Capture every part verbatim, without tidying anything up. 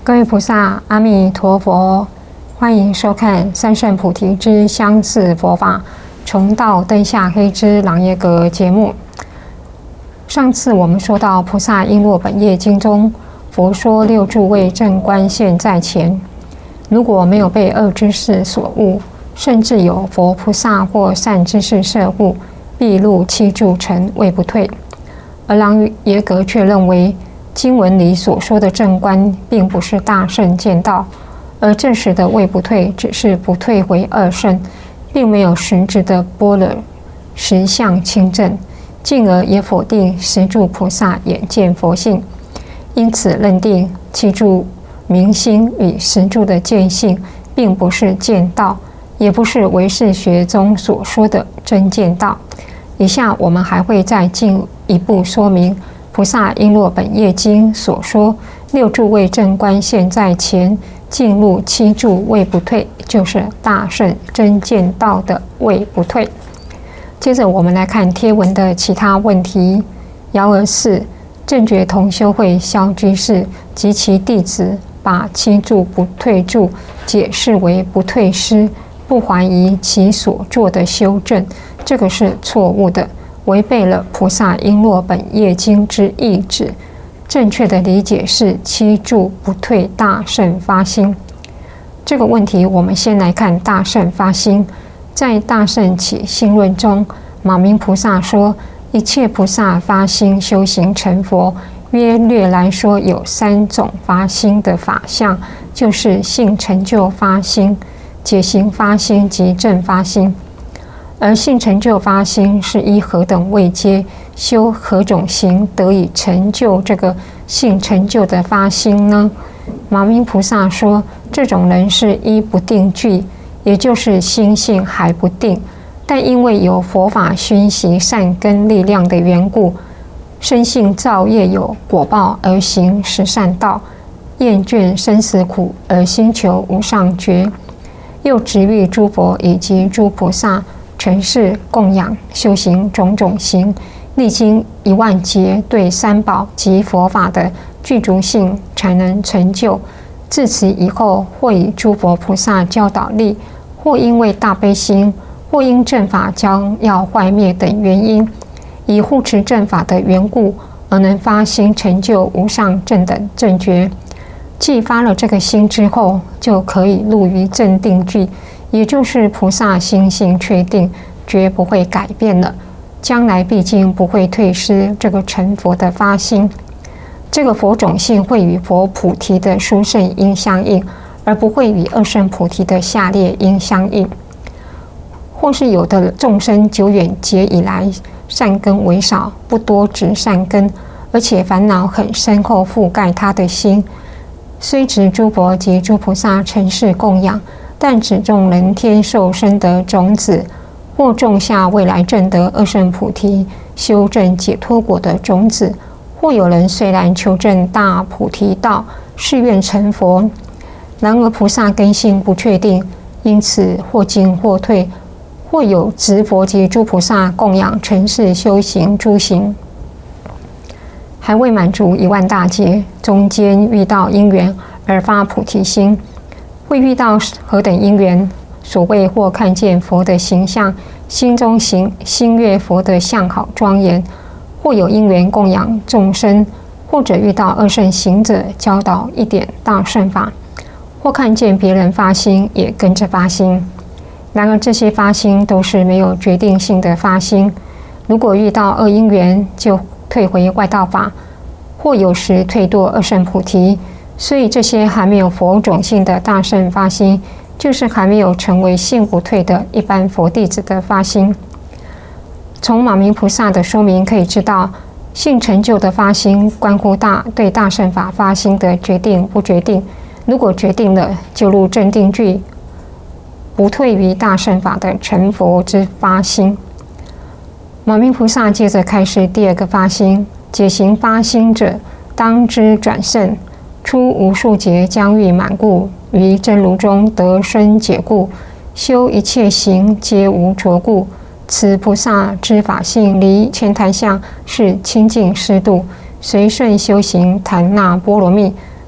各位菩萨，阿弥陀佛！欢迎收看《三圣菩提之相似佛法》，重到灯下黑之朗耶阁节目。上次我们说到《菩萨璎珞本业经》中，佛说六诸位正观现在前，如果没有被恶知识所误，甚至有佛菩萨或善知识摄护，必入七住城，位不退。而朗耶阁却认为，经文里所说的正观，并不是大圣见道，而这时的位不退，只是不退回二圣，并没有实质的般若实相清正，进而也否定十住菩萨眼见佛性。因此认定七住明心与十住的见性，并不是见道，也不是唯识学中所说的真见道。以下我们还会再进一步说明菩萨璎珞本业经所说六住位正观现在前，进入七住位不退，就是大圣真见道的位不退。接着我们来看贴文的其他问题。爻儿四，正觉同修会萧居士及其弟子把七住不退住解释为不退失，不怀疑其所做的修正，这个是错误的，违背了菩萨璎珞本业经之意旨。正确的理解是七住不退大圣发心。这个问题我们先来看大圣发心。在大圣起信论中，马明菩萨说，一切菩萨发心修行成佛，约略来说有三种发心的法相，就是性成就发心、解行发心及正发心。而性成就发心是依何等位阶修何种行得以成就这个性成就的发心呢？马明菩萨说，这种人是依不定具，也就是心性还不定，但因为有佛法熏习善根力量的缘故，深信造业有果报而行十善道，厌倦生死苦而心求无上觉，又值遇诸佛以及诸菩萨承事供养修行种种行，历经一万劫对三宝及佛法的具足性，才能成就。自此以后，或以诸佛菩萨教导力，或因为大悲心，或因正法将要坏灭等原因，以护持正法的缘故，而能发心成就无上正等正觉。既发了这个心之后，就可以入于正定具，也就是菩萨心性确定，绝不会改变了，将来毕竟不会退失这个成佛的发心。这个佛种性会与佛菩提的殊胜因相应，而不会与二圣菩提的下列因相应。或是有的众生久远劫以来善根为少，不多植善根，而且烦恼很深厚覆盖他的心，虽植诸佛及诸菩萨承事供养，但只种人天寿生得种子，或种下未来证得二圣菩提修正解脱果的种子，或有人虽然求证大菩提道，誓愿成佛，然而菩萨根性不确定，因此或进或退，或有植佛及诸菩萨供养承事修行诸行，还未满足一万大劫，中间遇到因缘而发菩提心。会遇到何等因缘？所谓或看见佛的形象，心中行心悦佛的相好庄严，或有因缘供养众生，或者遇到二圣行者教导一点大圣法，或看见别人发心也跟着发心。然而这些发心都是没有决定性的发心，如果遇到恶因缘，就退回外道法，或有时退堕二圣菩提。所以这些还没有佛种性的大圣发心，就是还没有成为性不退的一般佛弟子的发心。从马明菩萨的说明可以知道，性成就的发心关乎大对大圣法发心的决定不决定。如果决定了，就入正定具，不退于大圣法的成佛之发心。马明菩萨接着开示第二个发心：解行发心者，当知转胜。出无数劫将欲满故，于真如中得生解故，修一切行皆无着故。此菩萨之法性离千贪相，是清净适度，随顺修行檀那波罗蜜，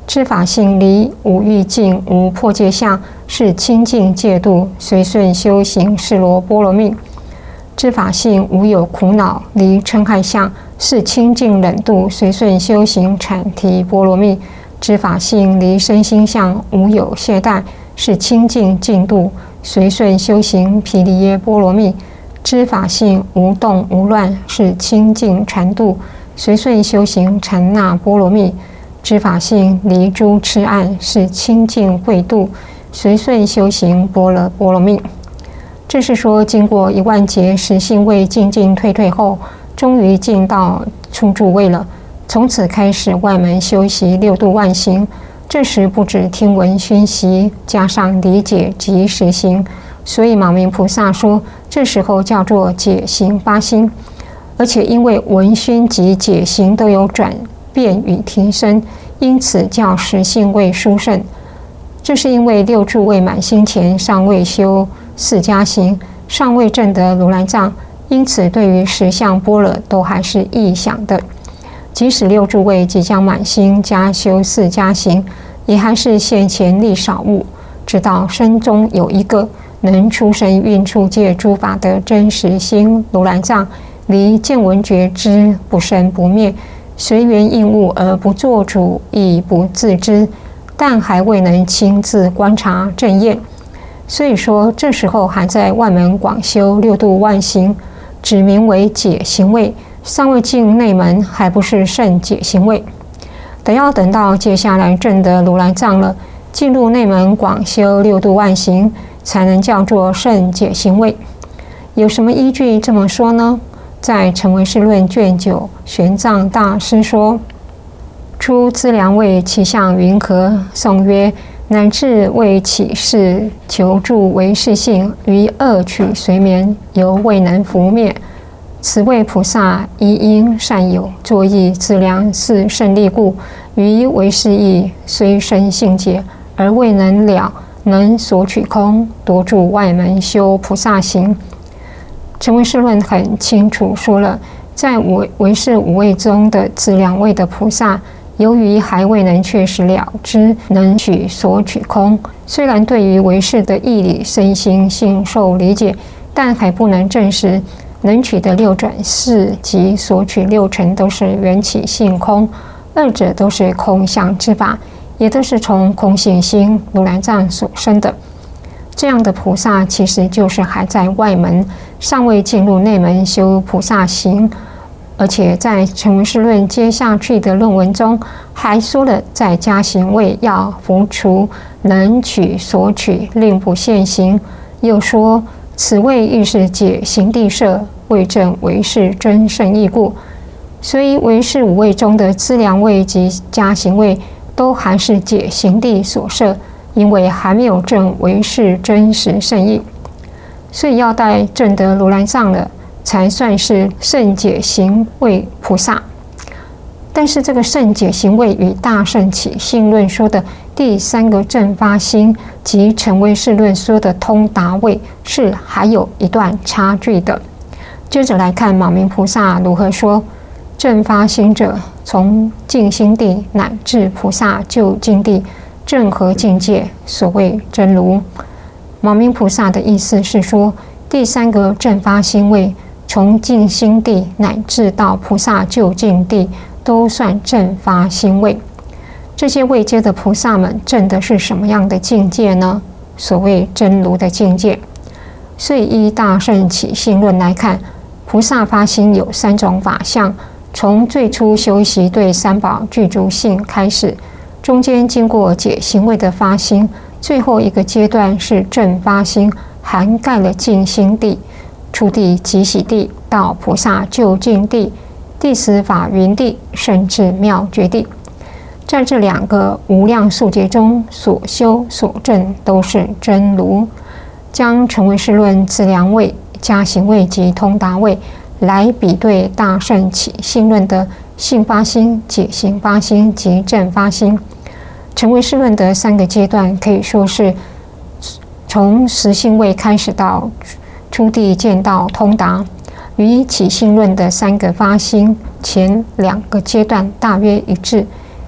知法性离无欲境无破戒相，是清净戒度，随顺修行是罗波罗蜜。知法性无有苦恼离嗔害相，是清净忍度，随顺修行产提波罗蜜。知法性离身心相无有懈怠，是清净净度，随顺修行毗梨耶波罗蜜。知法性无动无乱，是清净禅度，随顺修行禅那波罗蜜。知法性离诸痴暗，是清净慧度，随顺修行般若波罗蜜。这是说，经过一万劫实性位进进退退后，终于进到初住位了。从此开始外门修习六度万行。这时不止听闻熏习，加上理解及实行，所以马明菩萨说，这时候叫做解行八心。而且因为闻熏及解行都有转变与提升，因此叫实性位殊胜。这是因为六住未满心前尚未修四加行，尚未证得如来藏，因此对于实相般若都还是臆想的。即使六住位即将满心加修四加行，也还是现前力少悟，直到身中有一个能出神运出界诸法的真实心如来藏，离见闻觉知不生不灭，随缘应物而不作主，亦不自知，但还未能亲自观察正验。所以说，这时候还在外门广修六度万行，指名为解行位，尚未进内门，还不是圣解行位。等要等到接下来证得如来藏了，进入内门广修六度万行，才能叫做圣解行位。有什么依据这么说呢？在《成唯识论》卷九，玄奘大师说：出资粮位，其相云何？颂曰：乃至为起事求助为是性，于恶取随眠，犹未能伏灭。此谓菩萨一因善有，作意资粮是胜利故，于为是义虽生性解，而未能了，能所取空，夺住外门修菩萨行。成唯识论很清楚说了，在唯识五位中的资粮位的菩萨，由于还未能确实了知能取所取空，虽然对于唯识的义理身心信受理解，但还不能证实能取的六转世及所取六尘都是缘起性空，二者都是空相之法，也都是从空性心如来藏所生的。这样的菩萨其实就是还在外门，尚未进入内门修菩萨行。而且在成唯识论接下去的论文中，还说了在加行位要伏除能取所取，令不现行。又说此位亦是解行地设，为证唯识真圣义故。所以唯识五位中的资粮位及加行位都还是解行地所设，因为还没有证唯识真实圣义，所以要待证得如来藏了，才算是圣解行位菩萨。但是这个圣解行位与大圣起信论说的第三个正发心及成唯识论说的通达位是还有一段差距的。接着来看马明菩萨如何说：正发心者，从净心地乃至菩萨究竟地，正合境界，所谓真如。马明菩萨的意思是说，第三个正发心位，从净心地乃至到菩萨究竟地，都算正发心位。这些位阶的菩萨们证的是什么样的境界呢？所谓真如的境界。所以依大圣起信论来看，菩萨发心有三种法相，从最初修习对三宝具足性开始，中间经过解行位的发心，最后一个阶段是正发心，涵盖了净心地、初地、极喜地到菩萨究竟地、第十法云地，甚至妙觉地。在这两个无量数劫中所修所证都是真如。将成唯识论资粮位、加行位及通达位来比对大圣起信论的性发心、解行发心及正发心。成唯识论的三个阶段可以说是从实性位开始到初地见到通达，与起信论的三个发心前两个阶段大约一致。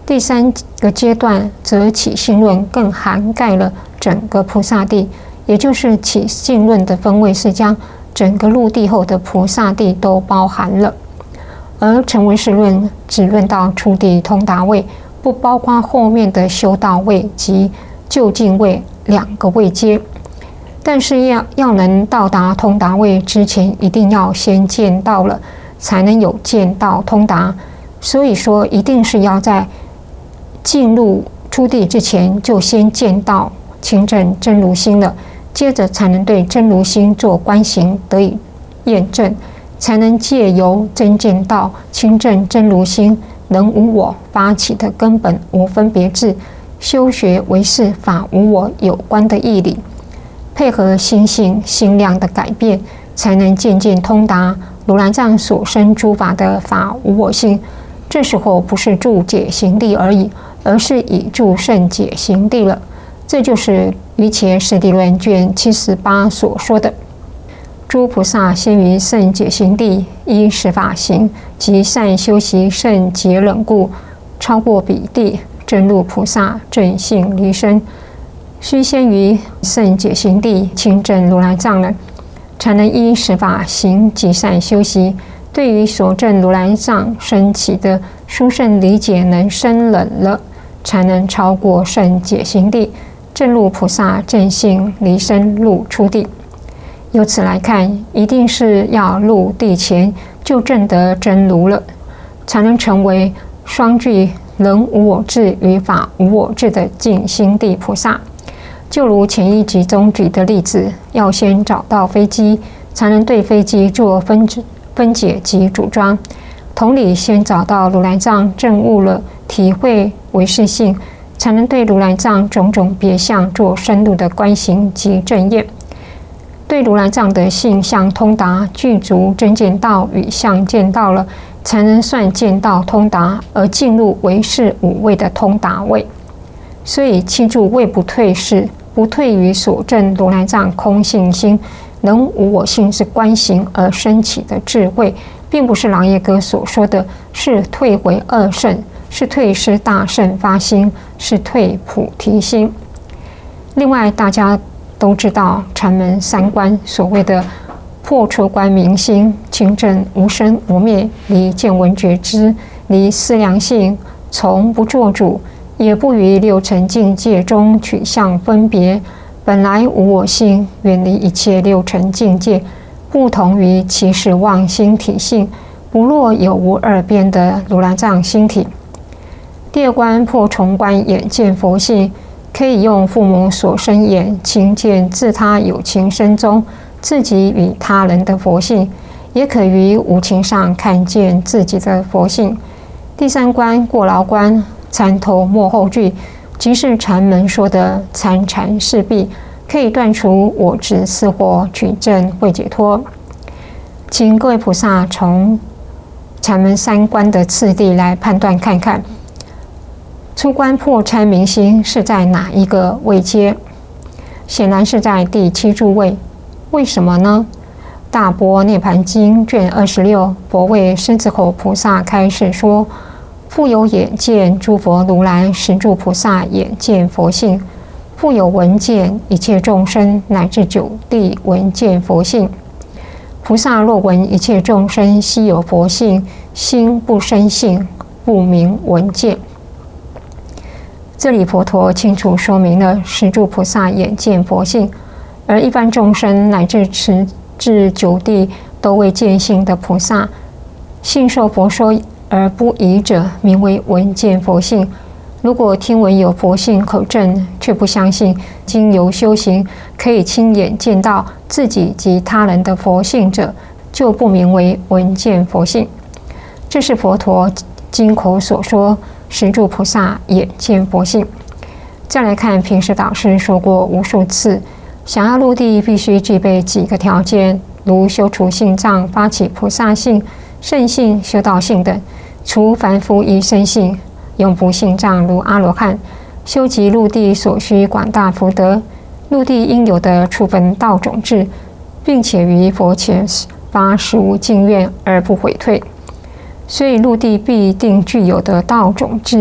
第三个阶段则起信论更涵盖了整个菩萨地，也就是起信论的分位是将整个入地后的菩萨地都包含了，而成唯识论只论到初地通达位，不包括后面的修道位及究竟位两个位阶。但是要要能到达通达位之前，一定要先见到了，才能有见到通达。所以说，一定是要在进入初地之前，就先见到清正真如心了，接着才能对真如心做观行得以验证，才能借由真见到清正真如心能无我发起的根本无分别智，修学唯是法无我有关的义理，配合心性心量的改变，才能渐渐通达如来藏所生诸法的法无我性。这时候不是住解行地而已，而是已住胜解行地了。这就是瑜伽师地论卷七十八所说的：诸菩萨先于胜解行地，依十法行及善修习胜解忍故，超过彼地，正入菩萨正性离身。须先于胜解行地亲证如来藏了，才能依十法行及善修习，对于所证如来藏升起的殊胜理解能生忍了，才能超过胜解行地，正入菩萨正性离身入初地。由此来看，一定是要入地前就证得真如了，才能成为双具人无我智与法无我智的净心地菩萨。就如前一集中举的例子，要先找到飞机，才能对飞机做分分解及组装。同理，先找到如来藏证悟了，体会唯识性，才能对如来藏种种别相做深入的观行及证验。对如来藏的性相通达，具足真见道与相见道了，才能算见道通达，而进入唯识五位的通达位。所以七住位不退是不退于所证如来藏空性心能无我性是观行而升起的智慧，并不是朗叶哥所说的是退回二圣，是退失大圣发心，是退菩提心。另外，大家都知道禅门三观所谓的破除观明心、清正无生无灭、离见闻觉知、离思量性，从不作主，也不于六尘境界中取向分别，本来无我性，远离一切六尘境界，不同于起始妄心体性，不落有无二边的如来藏心体。第二观破重观眼见佛性，可以用父母所生眼亲见自他有情身中自己与他人的佛性，也可于无情上看见自己的佛性。第三观过劳观参透末后句，即是禅门说的参禅事毕，可以断除我执四惑，取证会解脱。请各位菩萨从禅门三观的次第来判断看看，初观破参明心是在哪一个位阶？显然是在第七住位。为什么呢？大般涅盘经卷二十六，佛为狮子吼菩萨开示说：复有眼见诸佛如来，十住菩萨眼见佛性；复有闻见一切众生，乃至九地闻见佛性。菩萨若闻一切众生悉有佛性，心不生性，不明闻见。这里佛陀清楚说明了十住菩萨眼见佛性，而一般众生乃至持至九地都未见性的菩萨，信受佛说而不疑者，名为闻见佛性。如果听闻有佛性可证，却不相信经由修行可以亲眼见到自己及他人的佛性者，就不名为闻见佛性。这是佛陀经口所说十住菩萨眼见佛性。再来看平时导师说过无数次，想要入地必须具备几个条件，如修除性障、发起菩萨性、圣性、修道性等。除凡夫依生性，永不性障如阿罗汉，修集入地所需广大福德，入地应有的处分道种智，并且于佛前发实无净愿而不悔退。所以入地必定具有的道种智，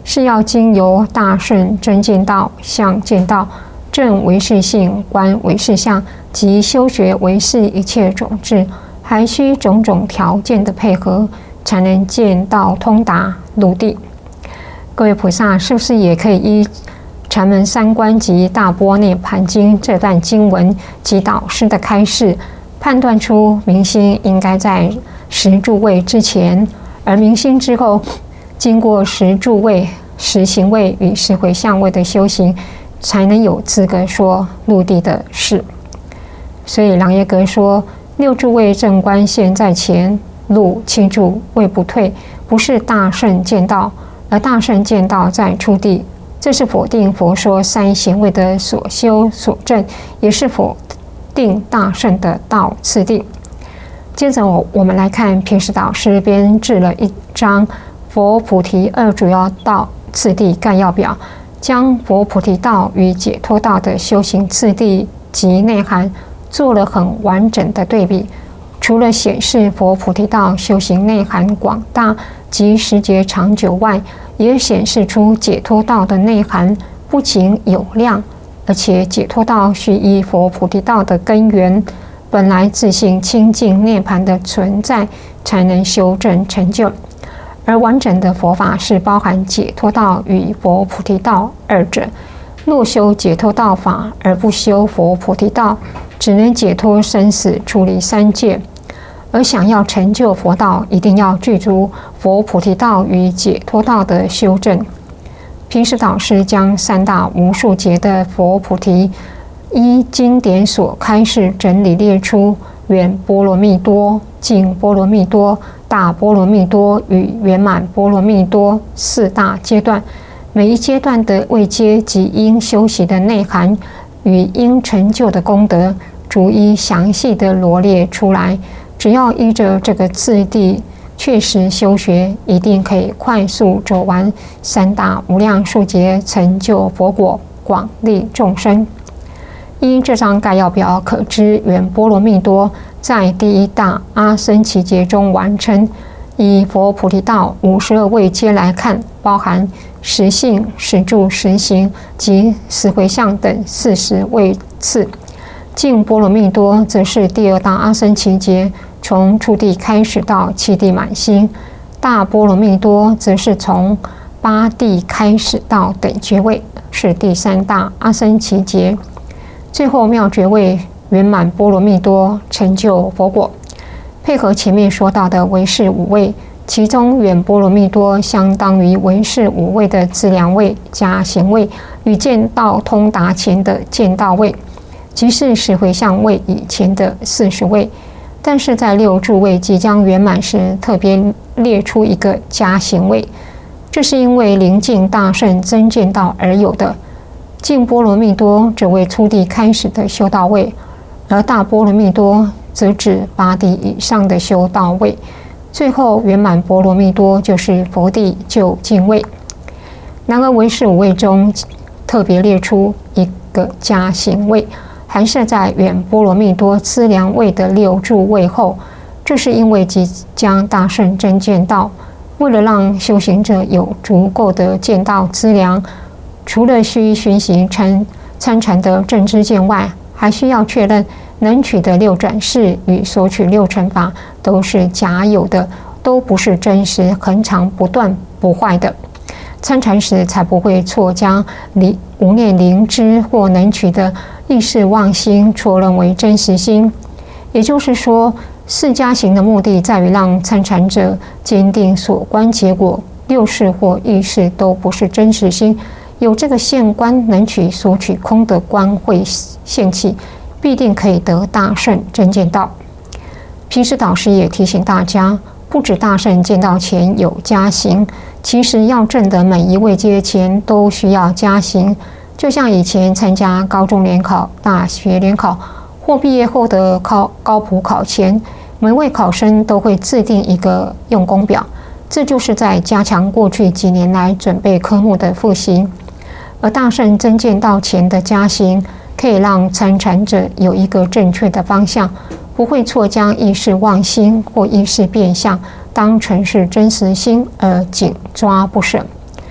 是要经由大圣真见道、相见道、证唯识性、观唯识相及修学唯识一切种智，还需种种条件的配合，才能见道通达入地。各位菩萨，是不是也可以依禅门三观及大般涅盘经这段经文及导师的开示，判断出明心应该在十住位之前，而明心之后，经过十住位、十行位与十回向位的修行，才能有资格说入地的事。所以朗耶格说，六住位正观现在前，入七住位不退，不是大圣见道，而大圣见道在出地。这是否定佛说三行位的所修所证，也是否定大圣的道次第。接着我们来看平时导师编制了一张佛菩提二主要道次第概要表，将佛菩提道与解脱道的修行次第及内涵做了很完整的对比。除了显示佛菩提道修行内涵广大及时节长久外，也显示出解脱道的内涵不仅有量，而且解脱道须依佛菩提道的根源，本来自性清净涅槃的存在，才能修正成就。而完整的佛法是包含解脱道与佛菩提道二者。若修解脱道法而不修佛菩提道，只能解脱生死，处理三界。而想要成就佛道，一定要具足佛菩提道与解脱道的修正。平时导师将三大无数劫的佛菩提依经典所开示整理列出圆波罗蜜多、净波罗蜜多、大波罗蜜多与圆满波罗蜜多四大阶段，每一阶段的位阶及应修习的内涵与应成就的功德，逐一详细的罗列出来。只要依着这个次第确实修学，一定可以快速走完三大无量数劫，成就佛果，广利众生。依这张概要表可知，圆波罗蜜多在第一大阿僧祇劫中完成。以佛菩提道五十二位阶来看，包含十性、十住、十行及十回向等四十位次。净波罗蜜多则是第二大阿僧祇劫，从初地开始到七地满心。大波罗蜜多则是从八地开始到等觉位，是第三大阿僧祇劫。最后妙觉位圆满波罗蜜多，成就佛果。配合前面说到的唯识五位，其中圆波罗蜜多相当于唯识五位的资粮位加行位与见道通达前的见道位，即是十回向位以前的四十位。但是在六住位即将圆满时，特别列出一个加行位，这是因为临近大圣真见道而有的。净波罗蜜多只为初地开始的修道位，而大波罗蜜多则指八地以上的修道位。最后圆满波罗蜜多就是佛地究竟位。然而唯识五位中特别列出一个加行位，还是在圆波罗蜜多资粮位的六住位后。这是因为即将大圣真见道，为了让修行者有足够的见道资粮，除了需熏习参参禅的正知见外，还需要确认能取得六转世与所取六乘法都是假有的，都不是真实恒常不断不坏的。参禅时才不会错将无念灵知或能取的意识妄心错认为真实心。也就是说，四加行的目的在于让参禅者坚定所观结果六识或意识都不是真实心，有这个现观能取所取空的观慧现起，必定可以得大圣真见道。平时导师也提醒大家，不止大圣见道前有加行，其实要证得每一位阶前都需要加行。就像以前参加高中联考、大学联考或毕业后的考高普考前，每位考生都会制定一个用功表，这就是在加强过去几年来准备科目的复习。而大圣真见道前的加行，可以让参禅者有一个正确的方向，不会错将意识妄心或意识变相当成是真实心而紧抓不舍。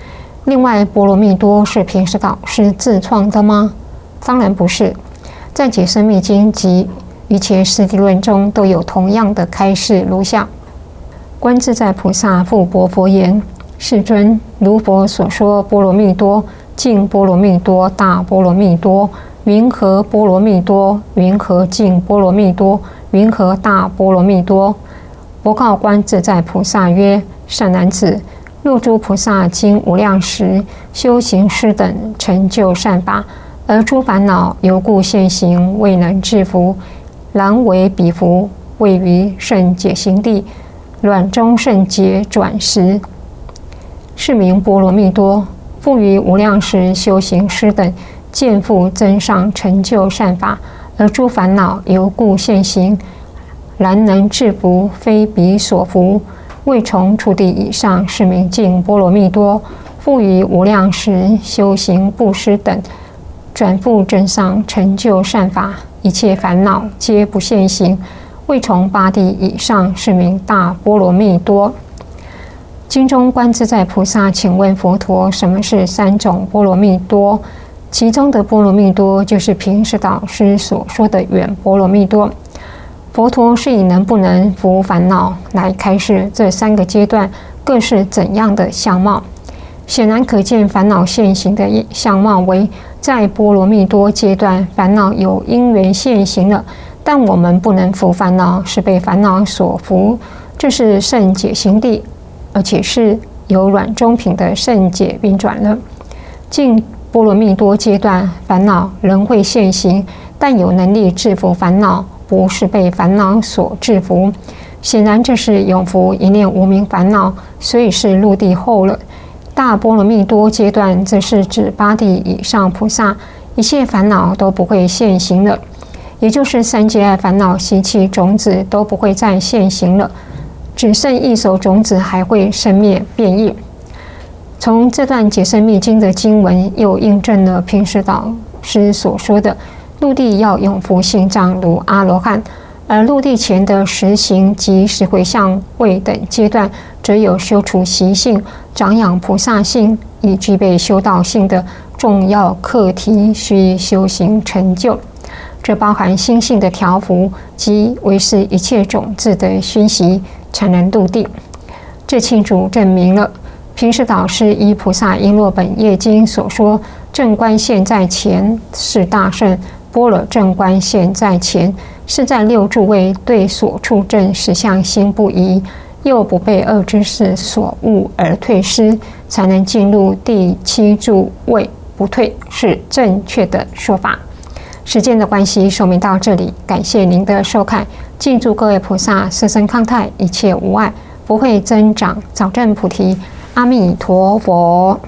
另外，波罗蜜多是平时导师自创的吗？当然不是，在解深密经及瑜伽师地论中都有同样的开示如下：观自在菩萨复薄佛言：世尊，如佛所说波罗蜜多、净波罗蜜多、大波罗蜜多，云何波罗蜜多？云何净波罗蜜多？云何大波罗蜜多？佛告观自在菩萨曰：善男子，若诸菩萨经无量时，修行师等成就善法，而诸烦恼由故现行，未能制服，然为彼福位于圣解行地，卵中圣解转时，是名波罗蜜多。复于无量时，修行师等见复增上成就善法，而诸烦恼由故现行，然能制服，非彼所服，未从初地以上，是名净波罗蜜多。复于无量时，修行布施等转复增上成就善法，一切烦恼皆不现行，未从八地以上，是名大波罗蜜多。经中观自在菩萨请问佛陀，什么是三种波罗蜜多？其中的波罗蜜多就是平时导师所说的远波罗蜜多。佛陀是以能不能伏烦恼来开示这三个阶段各是怎样的相貌。显然可见，烦恼现行的相貌为在波罗蜜多阶段，烦恼有因缘现行了，但我们不能伏烦恼，是被烦恼所伏，这是圣解行地，而且是由软中品的圣解运转了。净波罗蜜多阶段，烦恼仍会现行，但有能力制服烦恼，不是被烦恼所制服。显然这是永伏一念无明烦恼，所以是入地后了。大波罗蜜多阶段则是指八地以上菩萨，一切烦恼都不会现行了，也就是三界爱烦恼习气种子都不会再现行了，只剩一手种子还会生灭变异。从这段解深密经的经文，又印证了平时导师所说的入地要永伏性障如阿罗汉，而入地前的实行及十回向位等阶段，则有修除习性、长养菩萨性，以具备修道性的重要课题，需修行成就。这包含心性的调伏及维持一切种子的熏习，才能入地。这清楚证明了平时导师依菩萨璎珞本业经所说，正观现在前是大圣，般若正观现在前是在六诸位对所处正实相心不移，又不被恶知识所误而退失，才能进入第七诸位不退，是正确的说法。时间的关系，说明到这里，感谢您的收看，敬祝各位菩萨色身康泰，一切无碍，不会增长，早证菩提。阿弥陀佛。